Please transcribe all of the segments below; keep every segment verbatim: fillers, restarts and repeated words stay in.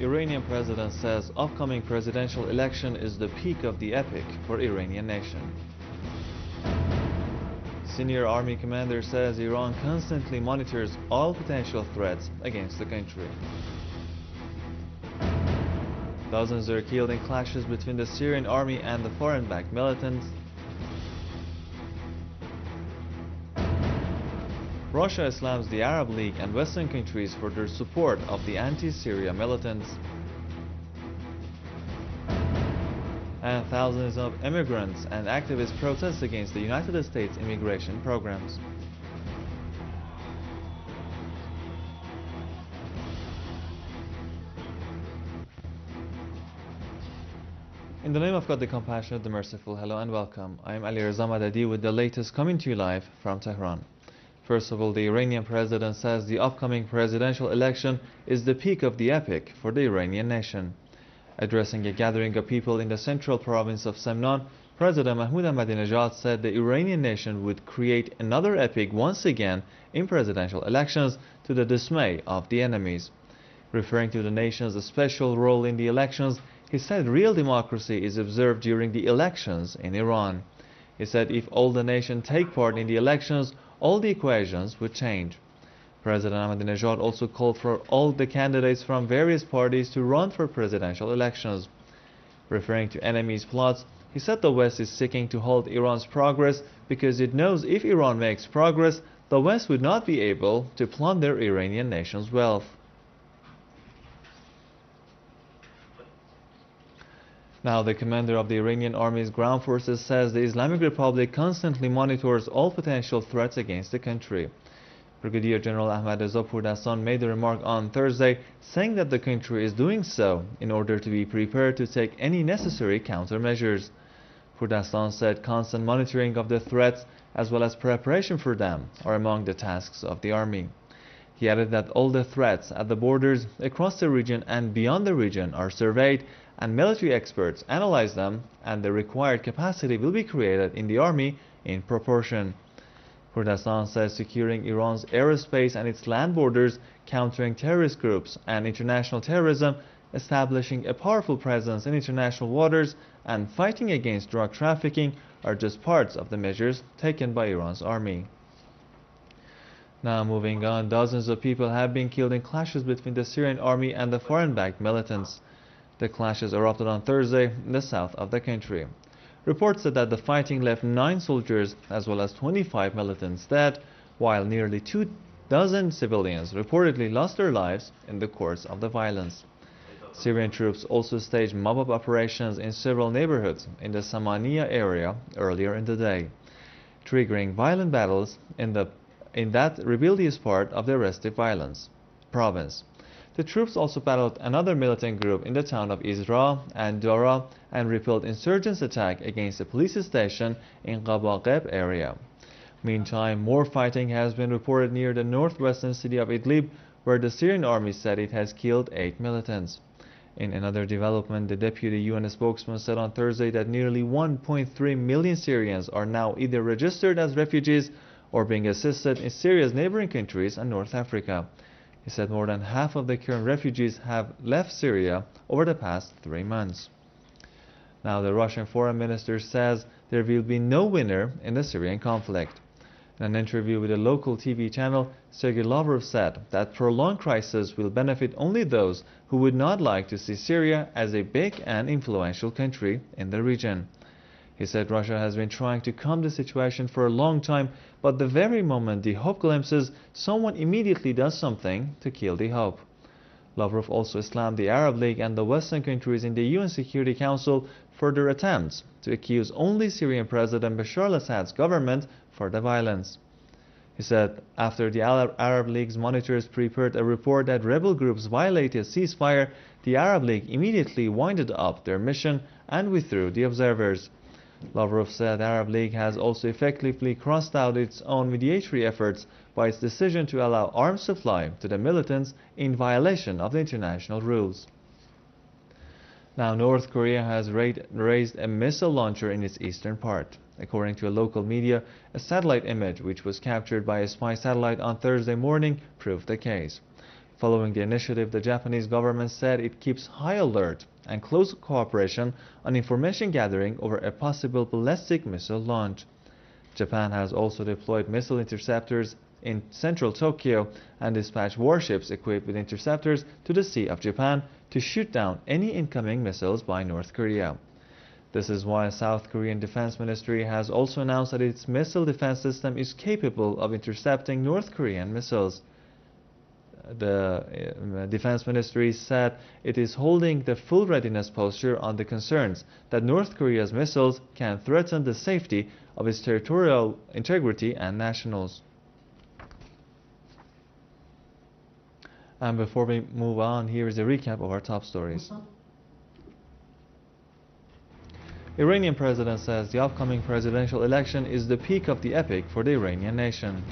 Iranian president says upcoming presidential election is the peak of the epic for Iranian nation. Senior army commander says Iran constantly monitors all potential threats against the country. Dozens are killed in clashes between the Syrian army and the foreign-backed militants. Russia slams the Arab League and Western countries for their support of the anti-Syria militants. And thousands of immigrants and activists protest against the United States immigration programs. In the name of God, the Compassionate, the Merciful, hello and welcome. I am Ali Reza Madadi with the latest coming to you live from Tehran. First of all, the Iranian president says the upcoming presidential election is the peak of the epic for the Iranian nation. Addressing a gathering of people in the central province of Semnan, President Mahmoud Ahmadinejad said the Iranian nation would create another epic once again in presidential elections to the dismay of the enemies. Referring to the nation's special role in the elections, he said real democracy is observed during the elections in Iran. He said if all the nation take part in the elections, all the equations would change. President Ahmadinejad also called for all the candidates from various parties to run for presidential elections. Referring to enemies' plots, he said the West is seeking to halt Iran's progress because it knows if Iran makes progress, the West would not be able to plunder Iranian nation's wealth. Now, the commander of the Iranian Army's ground forces says the Islamic Republic constantly monitors all potential threats against the country. Brigadier General Ahmadreza Purdastan made the remark on Thursday, saying that the country is doing so in order to be prepared to take any necessary countermeasures. Purdastan said constant monitoring of the threats as well as preparation for them are among the tasks of the army. He added that all the threats at the borders, across the region and beyond the region are surveyed and military experts analyze them, and the required capacity will be created in the army in proportion. Purdastan says securing Iran's aerospace and its land borders, countering terrorist groups and international terrorism, establishing a powerful presence in international waters, and fighting against drug trafficking are just parts of the measures taken by Iran's army. Now moving on, dozens of people have been killed in clashes between the Syrian army and the foreign-backed militants. The clashes erupted on Thursday in the south of the country. Reports said that the fighting left nine soldiers as well as twenty-five militants dead, while nearly two dozen civilians reportedly lost their lives in the course of the violence. Syrian troops also staged mob-up operations in several neighborhoods in the Samania area earlier in the day, triggering violent battles in, the, in that rebellious part of the restive violence province. The troops also battled another militant group in the town of Izra and Dara and repelled insurgents' attack against a police station in Qabaqeb area. Meantime, more fighting has been reported near the northwestern city of Idlib, where the Syrian army said it has killed eight militants. In another development, the deputy U N spokesman said on Thursday that nearly one point three million Syrians are now either registered as refugees or being assisted in Syria's neighboring countries and North Africa. He said more than half of the current refugees have left Syria over the past three months. Now, the Russian foreign minister says there will be no winner in the Syrian conflict. In an interview with a local T V channel, Sergei Lavrov said that prolonged crisis will benefit only those who would not like to see Syria as a big and influential country in the region. He said Russia has been trying to calm the situation for a long time, but the very moment the hope glimpses, someone immediately does something to kill the hope. Lavrov also slammed the Arab League and the Western countries in the U N Security Council for their attempts to accuse only Syrian President Bashar al-Assad's government for the violence. He said after the Arab League's monitors prepared a report that rebel groups violated ceasefire, the Arab League immediately winded up their mission and withdrew the observers. Lavrov said the Arab League has also effectively crossed out its own mediatory efforts by its decision to allow arms supply to the militants in violation of the international rules. Now, North Korea has raised a missile launcher in its eastern part. According to a local media, a satellite image which was captured by a spy satellite on Thursday morning proved the case. Following the initiative, the Japanese government said it keeps high alert and close cooperation on information gathering over a possible ballistic missile launch. Japan has also deployed missile interceptors in central Tokyo and dispatched warships equipped with interceptors to the Sea of Japan to shoot down any incoming missiles by North Korea. This is why South Korean Defense Ministry has also announced that its missile defense system is capable of intercepting North Korean missiles. The uh, Defense Ministry said it is holding the full readiness posture on the concerns that North Korea's missiles can threaten the safety of its territorial integrity and nationals. And before we move on, here is a recap of our top stories. Iranian president says the upcoming presidential election is the peak of the epic for the Iranian nation.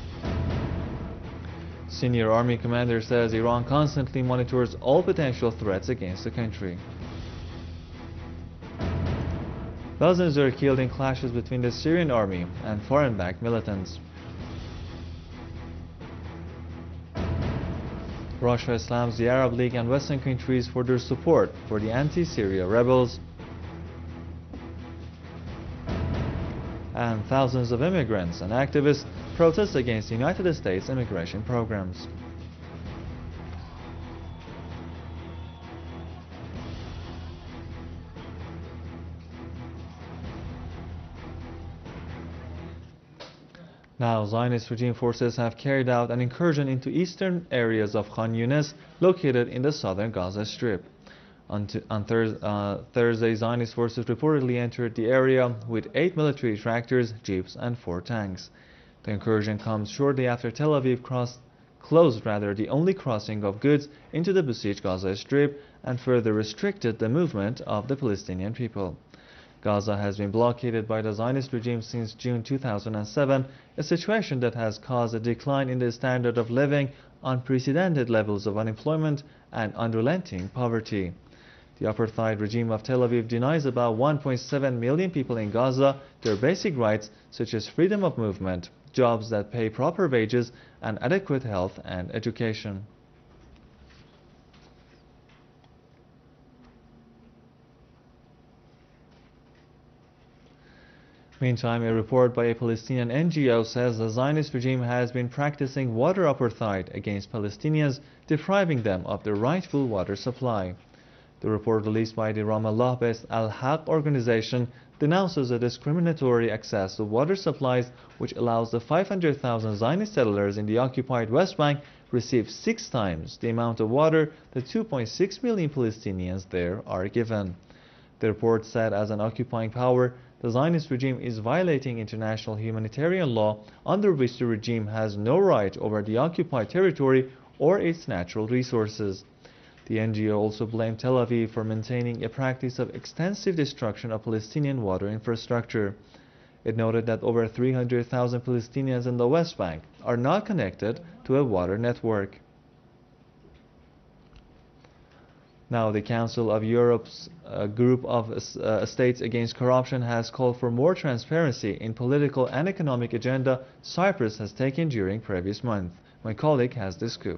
Senior army commander says Iran constantly monitors all potential threats against the country. Dozens are killed in clashes between the Syrian army and foreign-backed militants. Russia slams the Arab League and Western countries for their support for the anti-Syria rebels. And thousands of immigrants and activists protest against the United States immigration programs. Now, Zionist regime forces have carried out an incursion into eastern areas of Khan Yunis, located in the southern Gaza Strip. On, on thurs uh, Thursday, Zionist forces reportedly entered the area with eight military tractors, jeeps, and four tanks. The incursion comes shortly after Tel Aviv crossed, closed rather the only crossing of goods into the besieged Gaza Strip and further restricted the movement of the Palestinian people. Gaza has been blockaded by the Zionist regime since June two thousand seven, a situation that has caused a decline in the standard of living, unprecedented levels of unemployment, and unrelenting poverty. The apartheid regime of Tel Aviv denies about one point seven million people in Gaza their basic rights such as freedom of movement, jobs that pay proper wages, and adequate health and education. Meantime, a report by a Palestinian N G O says the Zionist regime has been practicing water apartheid against Palestinians, depriving them of their rightful water supply. The report released by the Ramallah-based Al-Haq organization denounces a discriminatory access to water supplies which allows the five hundred thousand Zionist settlers in the occupied West Bank receive six times the amount of water the two point six million Palestinians there are given. The report said as an occupying power, the Zionist regime is violating international humanitarian law under which the regime has no right over the occupied territory or its natural resources. The N G O also blamed Tel Aviv for maintaining a practice of extensive destruction of Palestinian water infrastructure. It noted that over three hundred thousand Palestinians in the West Bank are not connected to a water network. Now, the Council of Europe's uh, group of uh, states against corruption has called for more transparency in political and economic agenda Cyprus has taken during previous month. My colleague has this scoop.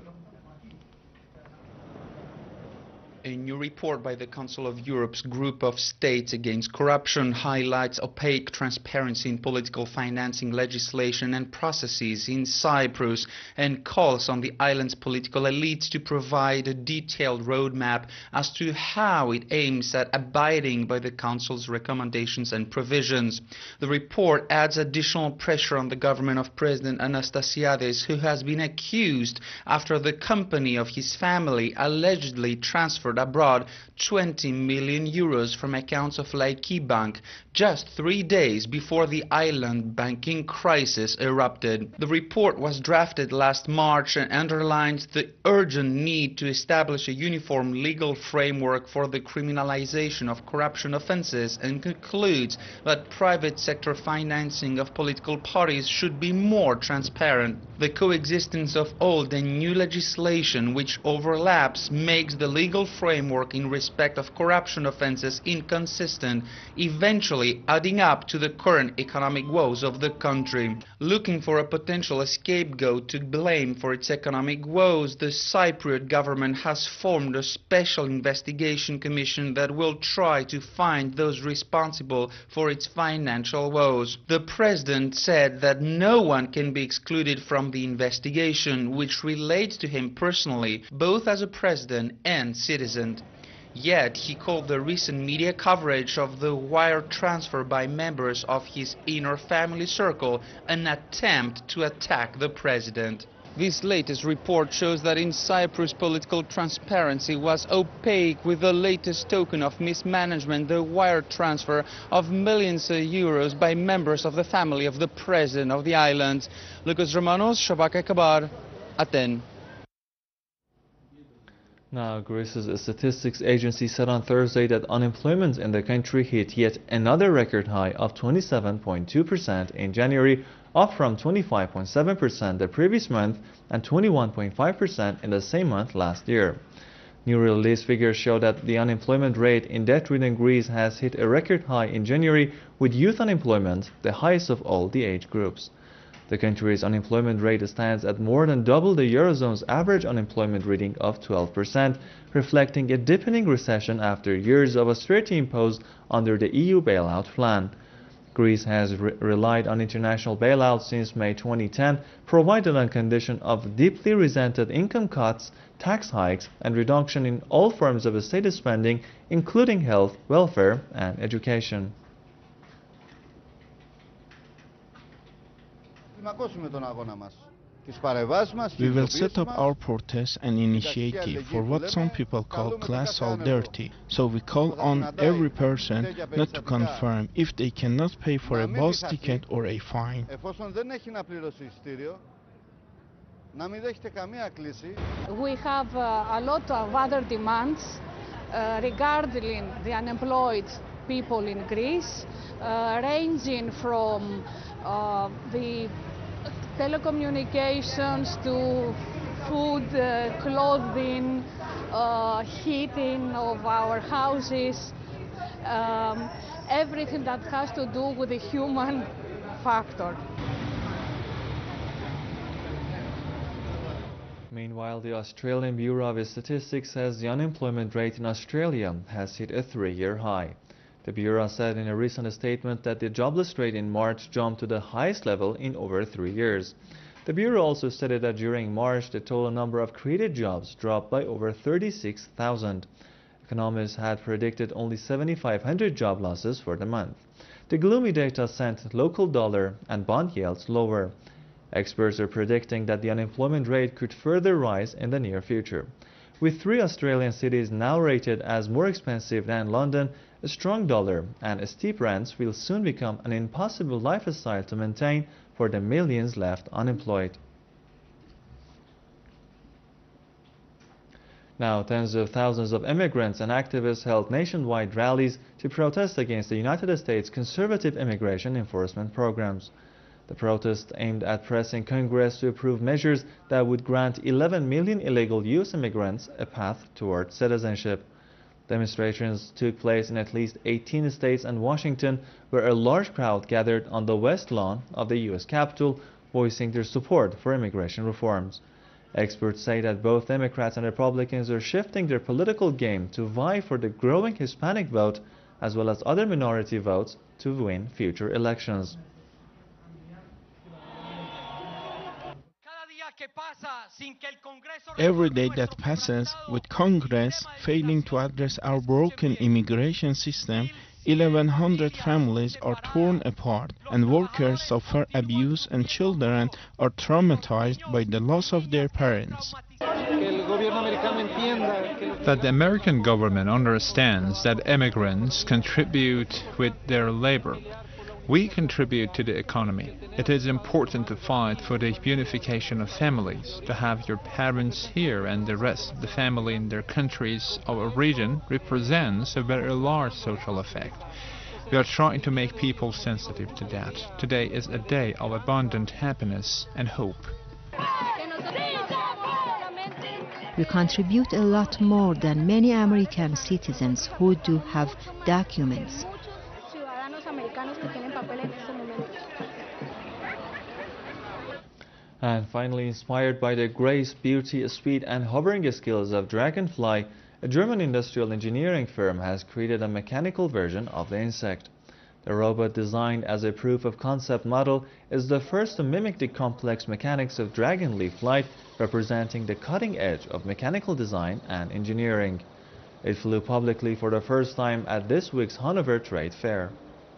A new report by the Council of Europe's Group of States Against Corruption highlights opaque transparency in political financing legislation and processes in Cyprus and calls on the island's political elites to provide a detailed roadmap as to how it aims at abiding by the Council's recommendations and provisions. The report adds additional pressure on the government of President Anastasiades, who has been accused after the company of his family allegedly transferred abroad twenty million euros from accounts of Laiki Bank just three days before the island banking crisis erupted. The report was drafted last March and underlines the urgent need to establish a uniform legal framework for the criminalization of corruption offenses and concludes that private sector financing of political parties should be more transparent. The coexistence of old and new legislation which overlaps makes the legal framework framework in respect of corruption offences inconsistent, eventually adding up to the current economic woes of the country. Looking for a potential scapegoat to blame for its economic woes, the Cypriot government has formed a special investigation commission that will try to find those responsible for its financial woes. The president said that no one can be excluded from the investigation, which relates to him personally, both as a president and citizen. Yet he called the recent media coverage of the wire transfer by members of his inner family circle an attempt to attack the president. This latest report shows that in Cyprus political transparency was opaque, with the latest token of mismanagement the wire transfer of millions of euros by members of the family of the president of the island. Lucas Romanos, Shabaka Kabar, Athens. Now, Greece's statistics agency said on Thursday that unemployment in the country hit yet another record high of twenty-seven point two percent in January, up from twenty-five point seven percent the previous month and twenty-one point five percent in the same month last year. New release figures show that the unemployment rate in debt-ridden Greece has hit a record high in January, with youth unemployment the highest of all the age groups. The country's unemployment rate stands at more than double the Eurozone's average unemployment reading of twelve percent, reflecting a deepening recession after years of austerity imposed under the E U bailout plan. Greece has re relied on international bailouts since May twenty ten, provided on condition of deeply resented income cuts, tax hikes, and reduction in all forms of state spending, including health, welfare, and education. We will set up our protest and initiative for what some people call class solidarity. So we call on every person not to confirm if they cannot pay for a bus ticket or a fine. We have uh, a lot of other demands uh, regarding the unemployed people in Greece, uh, ranging from uh, the telecommunications to food, uh, clothing, uh, heating of our houses, um, everything that has to do with the human factor. Meanwhile, the Australian Bureau of Statistics says the unemployment rate in Australia has hit a three-year high. The Bureau said in a recent statement that the jobless rate in March jumped to the highest level in over three years. The Bureau also stated that during March, the total number of created jobs dropped by over thirty-six thousand. Economists had predicted only seven thousand five hundred job losses for the month. The gloomy data sent local dollar and bond yields lower. Experts are predicting that the unemployment rate could further rise in the near future. With three Australian cities now rated as more expensive than London, a strong dollar and steep rents will soon become an impossible lifestyle to maintain for the millions left unemployed. Now, tens of thousands of immigrants and activists held nationwide rallies to protest against the United States' conservative immigration enforcement programs. The protest aimed at pressing Congress to approve measures that would grant eleven million illegal U S immigrants a path toward citizenship. Demonstrations took place in at least eighteen states and Washington, where a large crowd gathered on the west lawn of the U S Capitol, voicing their support for immigration reforms. Experts say that both Democrats and Republicans are shifting their political game to vie for the growing Hispanic vote, as well as other minority votes, to win future elections. Every day that passes with Congress failing to address our broken immigration system, eleven hundred families are torn apart and workers suffer abuse and children are traumatized by the loss of their parents. That the American government understands that immigrants contribute with their labor. We contribute to the economy. It is important to fight for the unification of families. To have your parents here and the rest of the family in their countries of origin represents a very large social effect. We are trying to make people sensitive to that. Today is a day of abundant happiness and hope. We contribute a lot more than many American citizens who do have documents. And finally, inspired by the grace, beauty, speed and hovering skills of Dragonfly, a German industrial engineering firm has created a mechanical version of the insect. The robot, designed as a proof-of-concept model, is the first to mimic the complex mechanics of dragonfly flight, representing the cutting edge of mechanical design and engineering. It flew publicly for the first time at this week's Hanover Trade Fair.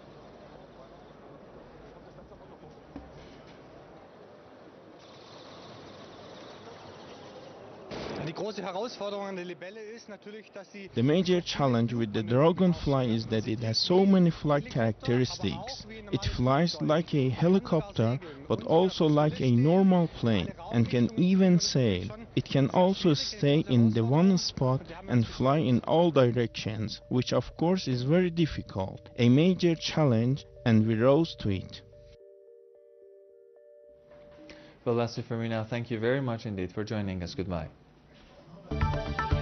The major challenge with the Dragonfly is that it has so many flight characteristics. It flies like a helicopter, but also like a normal plane, and can even sail. It can also stay in the one spot and fly in all directions, which of course is very difficult, a major challenge, and we rose to it. Well, that's it for me now. Thank you very much indeed for joining us. Goodbye.